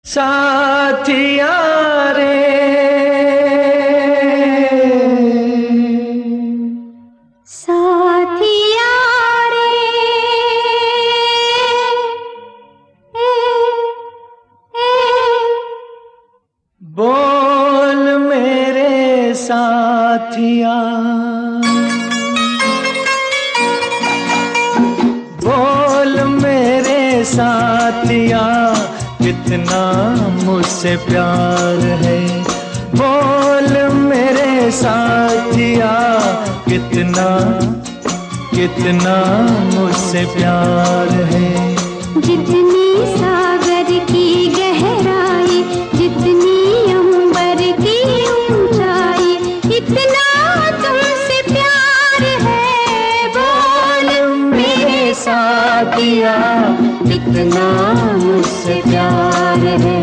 साथिया रे साथिया रे बोल मेरे साथिया, बोल मेरे साथिया, कितना मुझसे प्यार है। बोल मेरे साथिया, कितना कितना मुझसे प्यार है। जितनी सागर की गहराई, जितनी अंबर की ऊंचाई, इतना तुमसे प्यार है। बोल मेरे साथिया, कितना मुझसे प्यार है।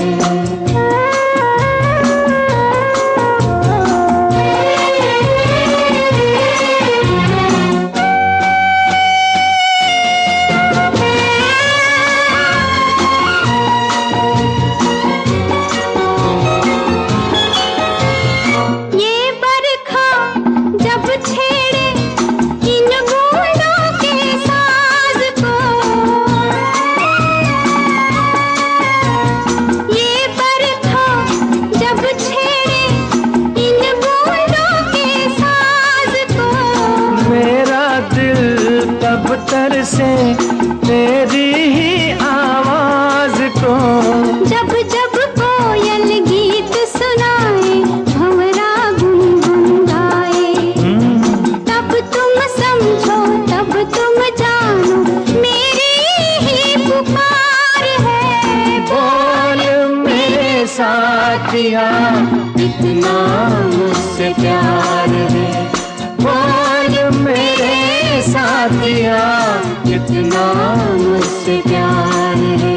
तर से तेरी ही आवाज को, जब जब कोयल गीत सुनाए, भंवरा गुनगुनाए, तब तुम समझो, तब तुम जानो, मेरी ही पुकार है। बोल मेरे साथिया, कितना मुझसे प्यार है। बोल मेरे साथिया, कितना मुझसे प्यार है।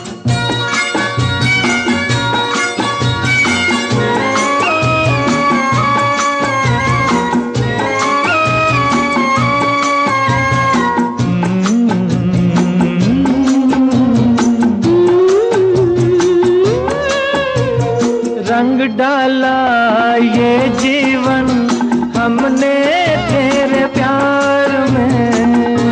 रंग डाला ये जीवन हमने तेरे प्यार में,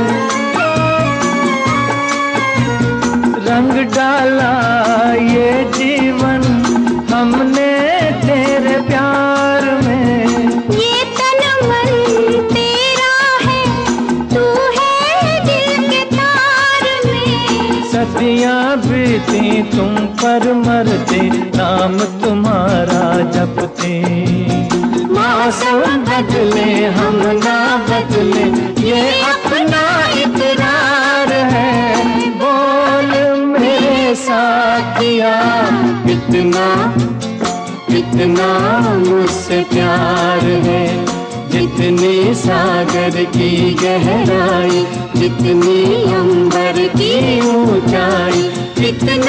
रंग डाला ये जीवन हमने तेरे प्यार में। ये तन मन तेरा है, तू है दिल के तार में। सदियां बीती तुम पर मरते, नाम तुम्हारा जपते। मौसम बदले हम ना बदले, ये अपना इकरार है। बोल मेरे साथिया, कितना कितना मुझसे प्यार है। जितनी सागर की गहराई, जितनी अंबर की ऊंचाई, कितना